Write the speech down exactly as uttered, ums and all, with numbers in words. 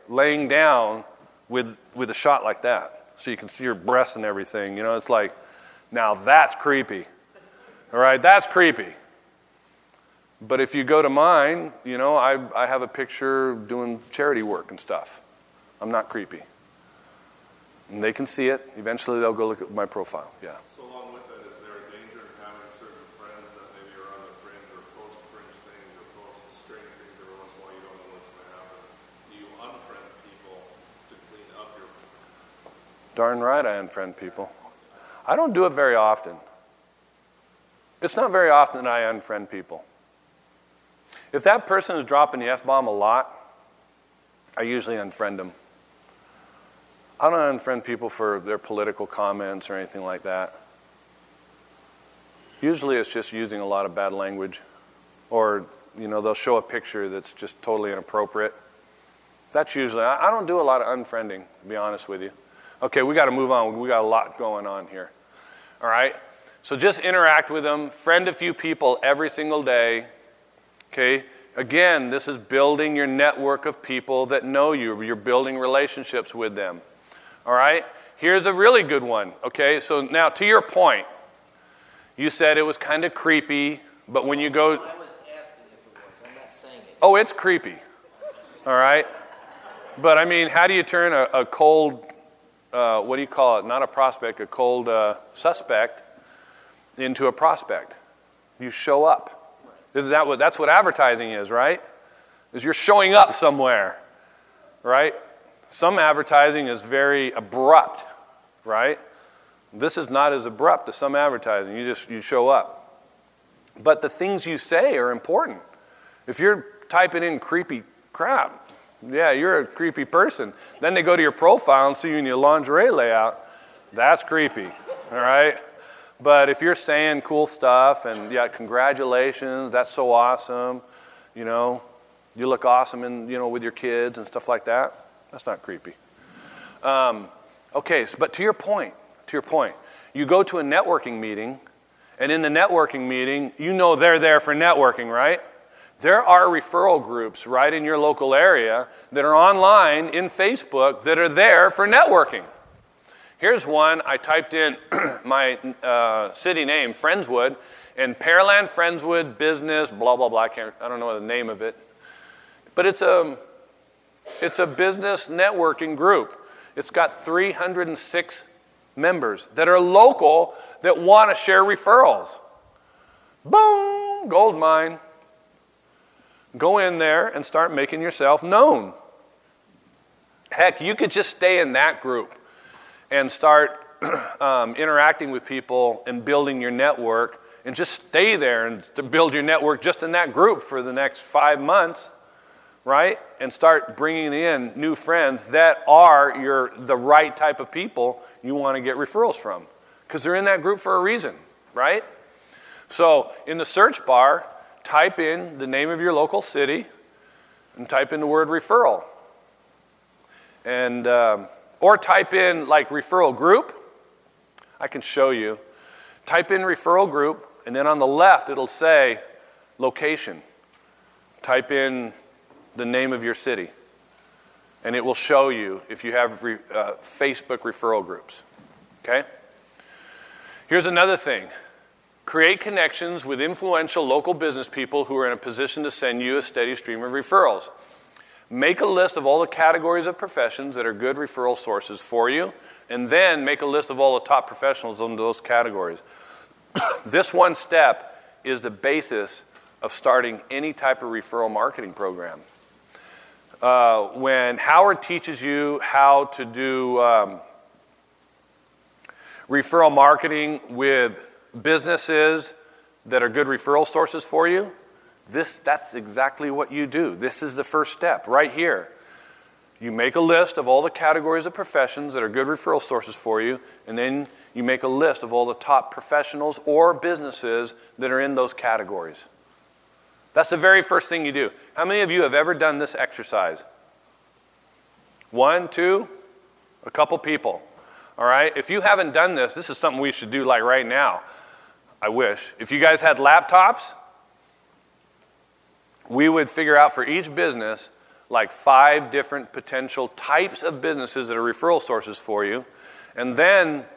laying down with, with a shot like that. So you can see your breasts and everything. You know, it's like, now that's creepy. All right, that's creepy. But if you go to mine, you know, I, I have a picture doing charity work and stuff. I'm not creepy. And they can see it. Eventually they'll go look at my profile. Yeah. So along with that, is there a danger in having certain friends that maybe are on the fringe or post fringe things or post strange things every once in a while, you don't know what's going to happen? Do you unfriend people to clean up your... Darn right I unfriend people. I don't do it very often. It's not very often that I unfriend people. If that person is dropping the F-bomb a lot, I usually unfriend them. I don't unfriend people for their political comments or anything like that. Usually it's just using a lot of bad language. Or, you know, they'll show a picture that's just totally inappropriate. That's usually, I don't do a lot of unfriending, to be honest with you. Okay, we got to move on. We got a lot going on here. All right? So just interact with them. Friend a few people every single day. Okay? Again, this is building your network of people that know you. You're building relationships with them. All right? Here's a really good one. Okay? So now to your point, you said it was kind of creepy, but when you go... I was asking if it was. I'm not saying it. Oh, it's creepy. All right? But I mean, how do you turn a, a cold... Uh, what do you call it? Not a prospect, a cold uh, suspect into a prospect. You show up. Isn't that what, that's what advertising is, right? Is you're showing up somewhere, right? Some advertising is very abrupt, right? This is not as abrupt as some advertising. You just, you show up. But the things you say are important. If you're typing in creepy crap, yeah, you're a creepy person. Then they go to your profile and see you in your lingerie layout. That's creepy, all right? But if you're saying cool stuff and, yeah, congratulations, that's so awesome, you know, you look awesome in, you know, with your kids and stuff like that, that's not creepy. Um, okay, so, but to your point, to your point, you go to a networking meeting, and in the networking meeting, you know they're there for networking, right? There are referral groups right in your local area that are online in Facebook that are there for networking. Here's one. I typed in my uh, city name, Friendswood, and Pearland Friendswood Business, blah, blah, blah. I, can't, I don't know the name of it. But it's a, it's a business networking group. It's got three hundred six members that are local that want to share referrals. Boom, gold mine. Go in there and start making yourself known. Heck, you could just stay in that group and start um, interacting with people and building your network and just stay there and to build your network just in that group for the next five months, right? And start bringing in new friends that are your, the right type of people you want to get referrals from because they're in that group for a reason, right? So in the search bar, type in the name of your local city and type in the word referral. And, um, or type in like referral group. I can show you. Type in referral group, and then on the left it'll say location. Type in the name of your city. And it will show you if you have re, uh, Facebook referral groups. Okay? Here's another thing. Create connections with influential local business people who are in a position to send you a steady stream of referrals. Make a list of all the categories of professions that are good referral sources for you, and then make a list of all the top professionals in those categories. This one step is the basis of starting any type of referral marketing program. Uh, when Howard teaches you how to do um, referral marketing with businesses that are good referral sources for you, this, that's exactly what you do. This is the first step right here. You make a list of all the categories of professions that are good referral sources for you, and then you make a list of all the top professionals or businesses that are in those categories. That's the very first thing you do. How many of you have ever done this exercise? One, two, a couple people. All right? If you haven't done this, this is something we should do like right now. I wish. If you guys had laptops, we would figure out for each business like five different potential types of businesses that are referral sources for you. And then